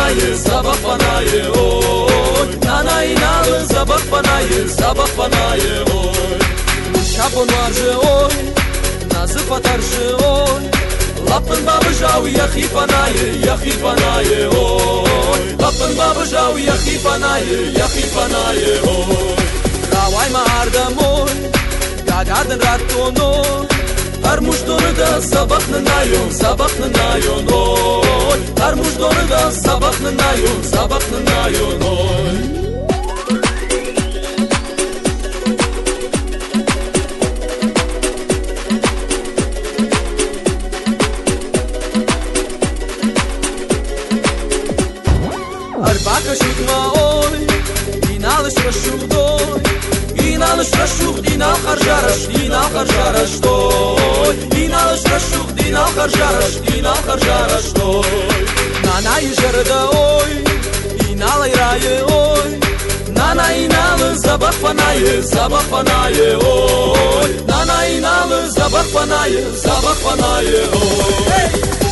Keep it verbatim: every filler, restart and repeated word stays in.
panaye, sabah panaye, oy. Nana inalı sabah panaye, sabah panaye, oy. Şapon varjı, oy. Nazı patarjı, oy. Lapın babıjav yahi panaye, yahi panaye, oy. Lapın babıjav yahi panaye, yahi panaye, oy. Ravay mardam, oy. Gagadın raton, oy. Her muştonu da sabahlı nayon, sabahlı nayon, oy. Her muştonu da sabahlı nayon, sabahlı nayon, oy. Arbaka şutma, oy. İnalış raşudoy. İnalış raşuk, inal harjaraş, inal harjaraş, oy. İnalış raşuk, inal harjaraş, inal harjaraş, oy. Nanay jarda, oy. İnal iraye, oy. Nana inalı sabah panaye, sabah panaye, oy. Nana inalı sabah panaye, sabah panaye, oy. Hey!